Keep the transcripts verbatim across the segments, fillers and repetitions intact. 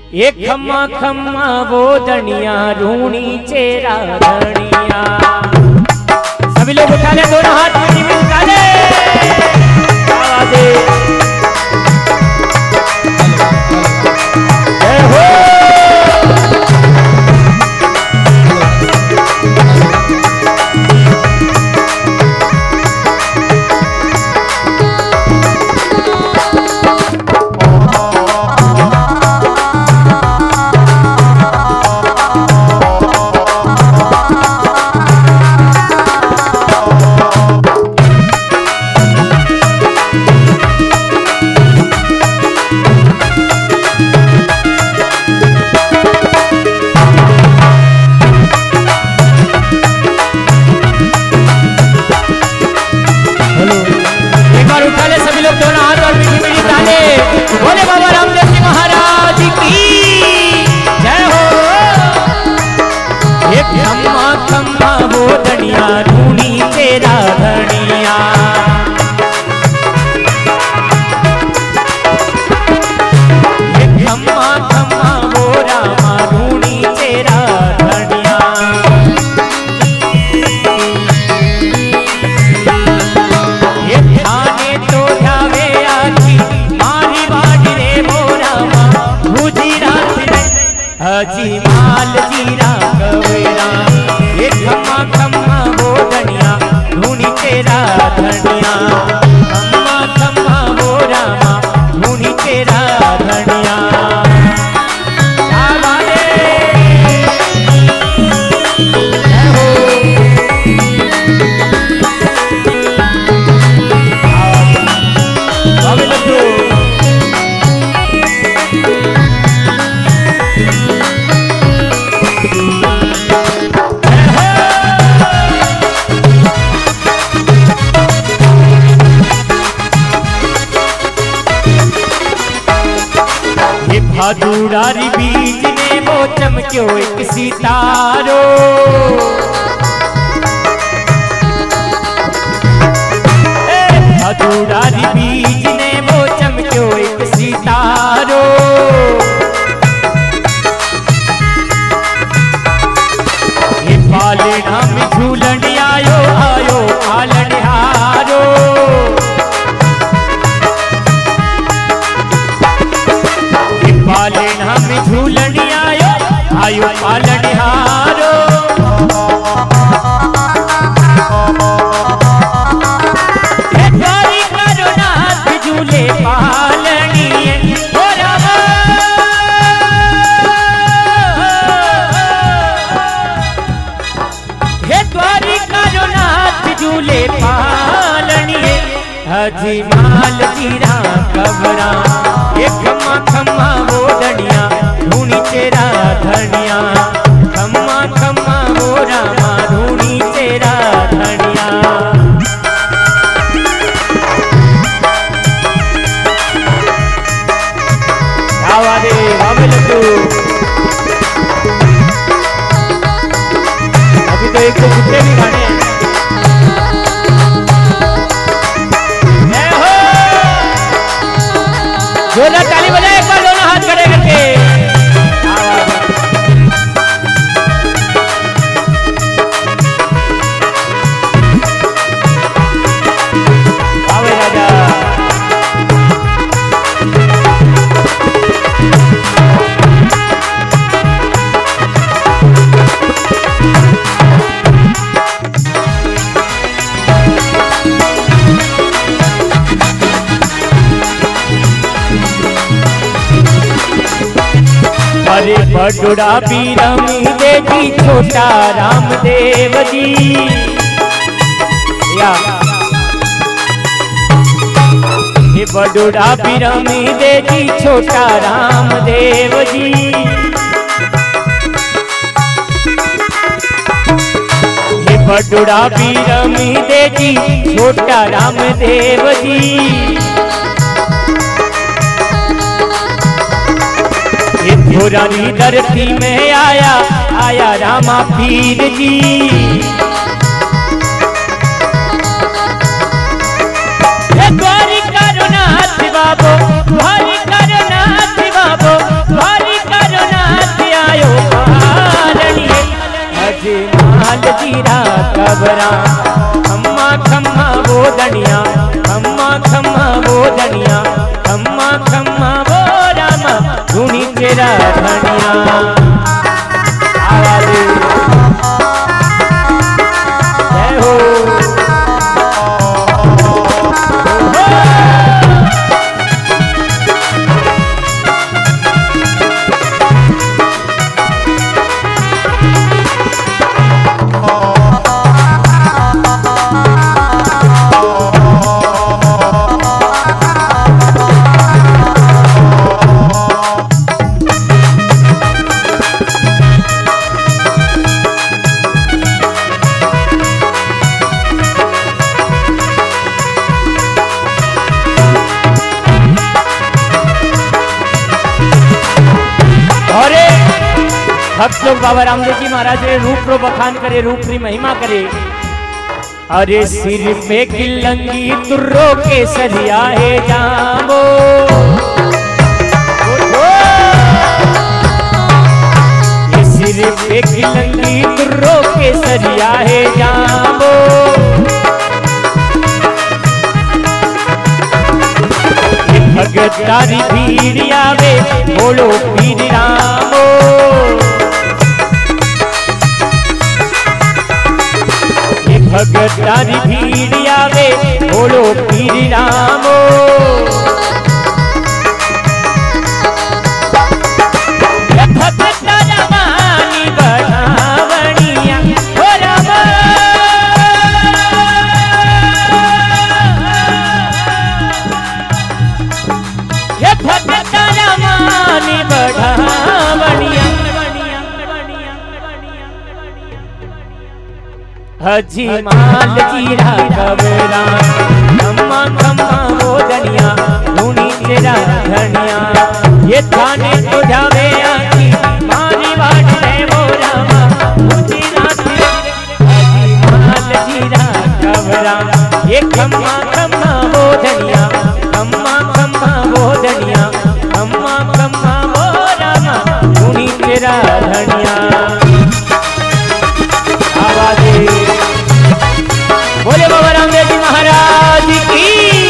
एक खम्मा खम्मा वो दनिया रूणी चेरा धनिया। सभी लोग उठा ले, दोनों हाथ मिट्टी में उठा ले। जय हो। बोले बाबा रामदेव जी महाराज की जय हो। एक खम्मा खम्मा वो दनिया रूणी तेरा धनिया। एक खम्मा खम्मा वो रामा रूणी तेरा धनिया। एक थाने तो जावे आखी अजी माल जीरा कवेरा। एक खम्मा खम्मा वो दनिया ढूंढी तेरा धनिया। खम्मा खम्मा वो रामा ढूंढी तेरा धनिया। भादुड़ारी बीज ने वो चमक्यो एक सितारो। भादुड़ारी बीज ने वो चमक्यो एक सितारो। ये पालना में झूलन आयो आयो पालन हारो। पालना में झूलन आयो आयो पालन हारो। द्वारी करो नाथ झूले पालनी हो रामा। हे द्वारी करो नाथ झूले पालनी हजी माल जीरा कबरा। एक खम्मा खम्मा वो दनिया ढूंढी तेरा धनिया। खम्मा खम्मा वो रामा ढूंढी तेरा धनिया। आवाज़े बाबे लड्डू अभी तो एक तो कुत्ते भी खाने हैं। जोरदार ताली बजाए एक बार दोनों हाथ खड़े करके। आवे राजा। अरे बडुड़ा बीरमी देवी छोटा रामदेव जी या। ये बडुड़ा बीरमी देवी छोटा रामदेव जी। ये बडुड़ा बीरमी देवी छोटा रामदेव जी। धोरानी धरती में आया आया रामा पीर जी। द्वारी करो नाथ बाबो, द्वारी करो नाथ बाबो, द्वारी करो कबरा खम्मा खम्मा वो दनिया खम्मा खम्मा वो दनिया खम्मा खम्मा वो रामा धुनी तेरा धनिया आवाज़ जय हो भक्त लोग बाबा रामदेव जी महाराज ने रूप रो बखान करे, रूप री महिमा करे। अरे सिर पे किलंगी तुर्रो के सरिया है जामो, ये सिर पे किलंगी तुर्रो के सरिया है जामो। भगत तारी भीड़ आवे बोलो पीर रामो, भगत तारी भीड़ आवे बोलो पीर रामो। भगत रामानी बढ़ावणिया हो रामा, ये भगत रामानी बढ़ावणिया। हजी माल जीरा कबरा खम्मा खम्मा वो दनिया धुनी तेरा धनिया, ये थाने तो जावे आखी मारी बाट रे वो रामा मुझी राती। हजी माल जीरा कबरा ये खम्मा खम्मा वो दनिया खम्मा खम्मा वो दनिया खम्मा खम्मा वो रामा धुनी तेरा धनिया। बोले बाबा रामदेव जी महाराज की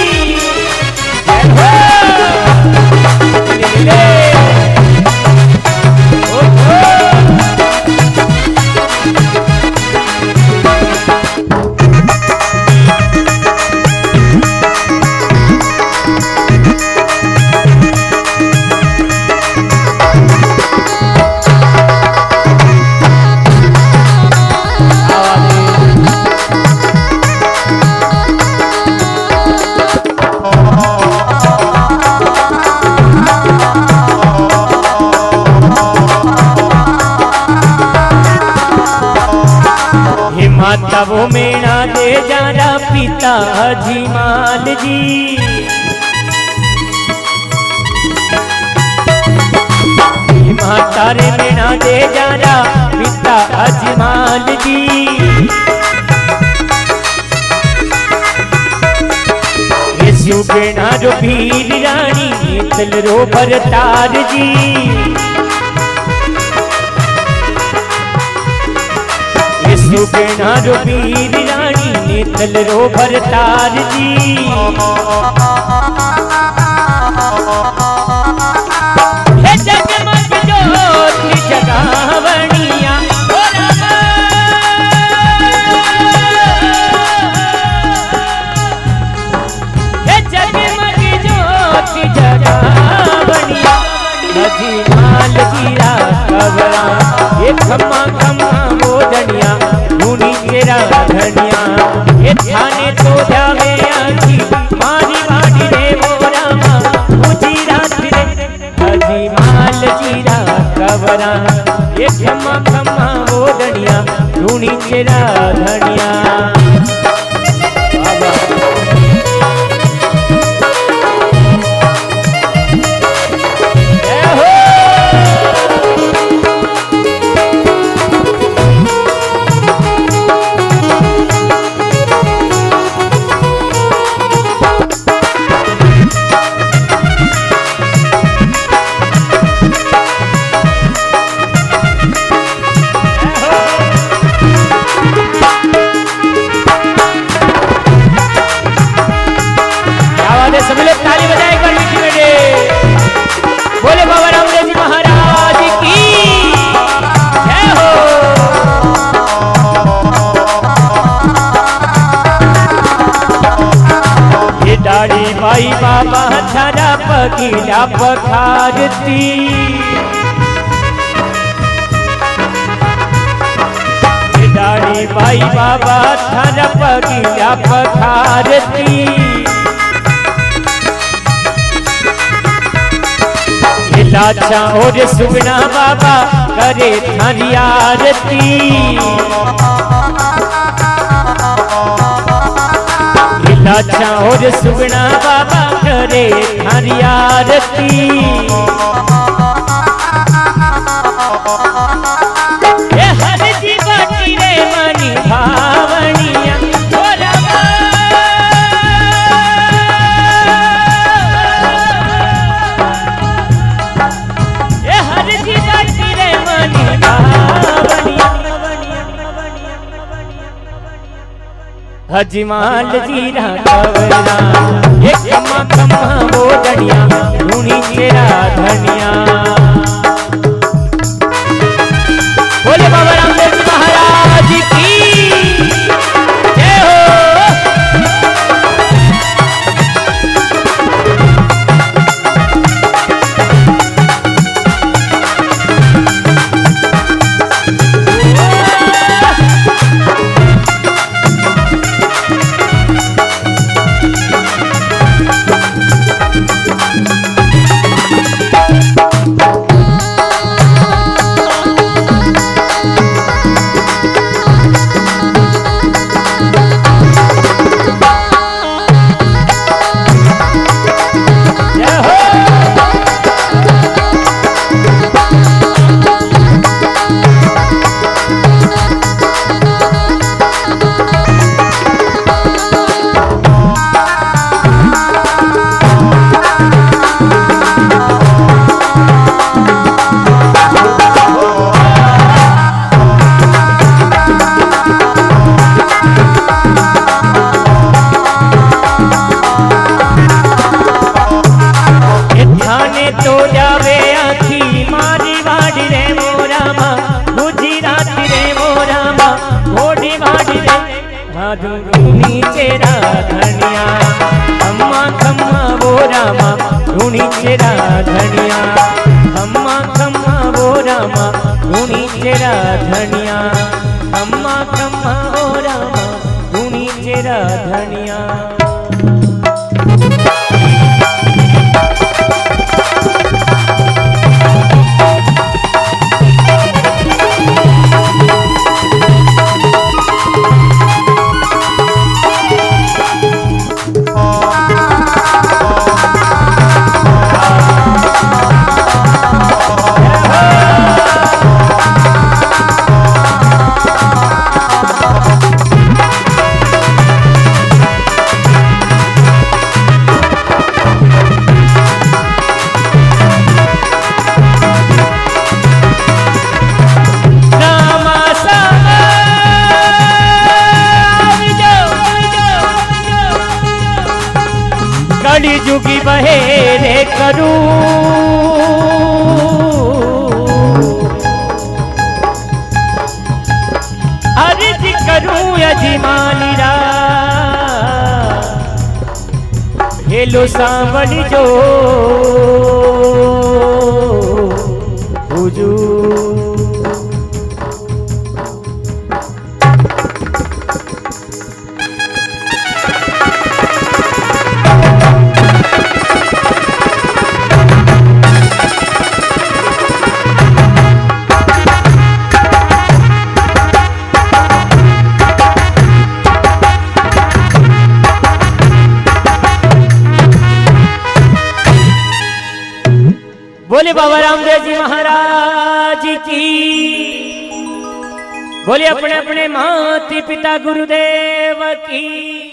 माता वो मेरा दे जारा पिता हजी माल जी, माता रे मेरा दे जारा पिता हजी माल जी। यीशु के नारो भीर रानी तल रो भरतार जी, यीशु के नारो पीर रानी नेतल रो भरतार जी। हे जगमग ज्योति जगावणिया हो रामा, हे जगमग ज्योति जगावणिया। हजी माल जीरा कबरा ये खम्मा खम्मा वो दनिया धुनी तेरा धनिया, ये थाने तो जावे आखी मारी बाड़ी रे वो रामा मुझी रात रे। हजी माल जीरा कबरा ये खम्मा खम्मा वो दनिया धुनी तेरा धनिया। पगीला पखारती। दाढ़ी भाई बाबा थारा पगीला पखारती। लाचा और सुगना बाबा करे थारी आरती। लाचा और सुगना बाबा करे थारी आरती। ये हर जीवा रे मनी भावनिया हजमाल जीरा कवरा ये कमा कमा वो धनिया ढूंढी तेरा धनिया। बोले बाबा रामदेव जी महाराज की जय हो। तो जावे आखी मारी वाड़ी रे मोरा माँ गुजरात रे मोरा माँ घोड़ी वाड़ी रे ढूंढी तेरा धनिया। अम्मा खम्मा बोरा माँ ढूंढी तेरा धनिया। अम्मा खम्मा बोरा माँ ढूंढी तेरा धनिया। अम्मा खम्मा बोरा माँ ढूंढी तेरा धनिया। कली जुगी बहेरे करूं अर्ज करूं यजमानिरा हेलो सांवली जो हुजूर। बोले बाबा रामदेव जी महाराज की। बोले अपने अपने माता पिता गुरुदेव की।